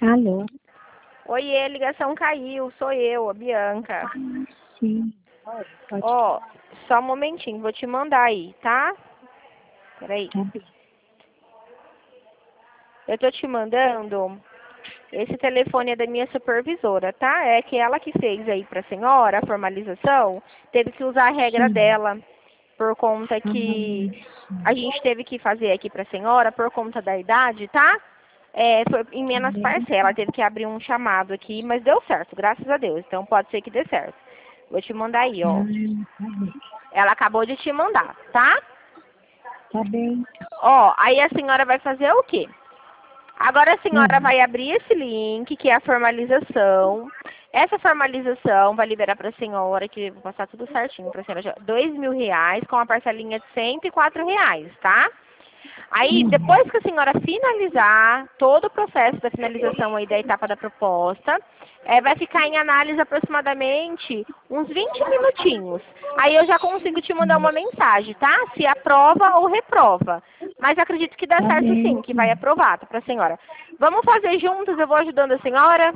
Alô? Oiê, ligação caiu, sou eu, a Bianca. Sim, pode Ó, só um momentinho, vou te mandar aí, tá? Peraí. tá bem. Eu tô te mandando, esse telefone é da minha supervisora, tá? É que ela que fez aí pra senhora a formalização, teve que usar a regra Sim. dela, por conta que a gente teve que fazer aqui pra senhora, por conta da idade, tá? Foi em Tá menos bem. parcela, ela teve que abrir um chamado aqui, mas deu certo, graças a Deus. Então pode ser que dê certo. Vou te mandar aí, ó. Tá bem. Ela acabou de te mandar, tá? Tá bem. Ó, aí a senhora vai fazer o quê? Agora a senhora Hum. vai abrir esse link, que é a formalização. Essa formalização vai liberar para a senhora, que vou passar tudo certinho para a senhora, R$ 2.000 com a parcelinha de R$ 104, tá? Aí, depois que a senhora finalizar todo o processo da finalização aí da etapa da proposta, vai ficar em análise aproximadamente uns 20 minutinhos. Aí eu já consigo te mandar uma mensagem, tá? Se aprova ou reprova. Mas acredito que dá Tá certo bem. sim, que vai aprovar, tá, pra senhora. Vamos fazer juntos, eu vou ajudando a senhora?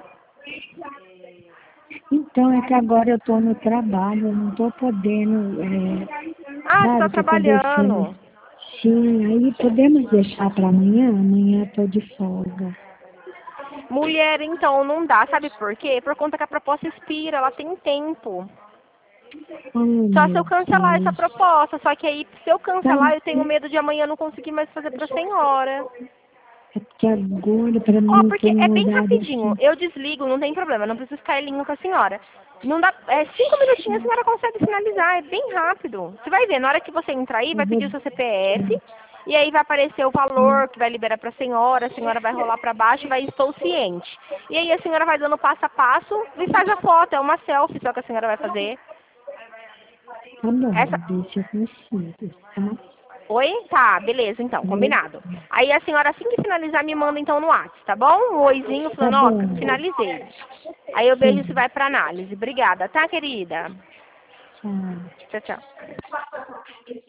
Então, é que agora eu tô no trabalho, eu não tô podendo, Ah, você tá sabe, tô conversando. trabalhando. Sim, aí podemos deixar para amanhã? Amanhã eu tô de folga. Mulher, então, não dá, sabe por quê? Por conta que a proposta expira, ela tem tempo. Ai, Só se eu meu cancelar essa Deus. proposta. Só que aí, se eu Tá, cancelar, eu tenho medo de amanhã não conseguir mais fazer pra senhora. é porque agora, para mim, Ó, não porque tem é um bem horário rapidinho. assim. Eu desligo, não tem problema. Não preciso ficar em linha com a senhora. Não dá, 5 minutinhos a senhora consegue finalizar. É bem rápido. Você vai ver, na hora que você entrar aí, Eu vai vou. pedir o seu CPF. E aí vai aparecer o valor que vai liberar pra senhora. A senhora vai rolar pra baixo e vai estou ciente. E aí a senhora vai dando passo a passo e faz a foto. É uma selfie só que a senhora vai fazer. Tá bom, Essa, vou ver se eu consigo, tá? Oi? Tá, beleza, então, combinado. Aí a senhora, assim que finalizar, me manda então no WhatsApp, tá bom? Um oizinho Tá falando, ó, bom. finalizei. Aí eu vejo se Sim, vai pra análise. Obrigada, tá, querida? tchau. Tchau, tchau.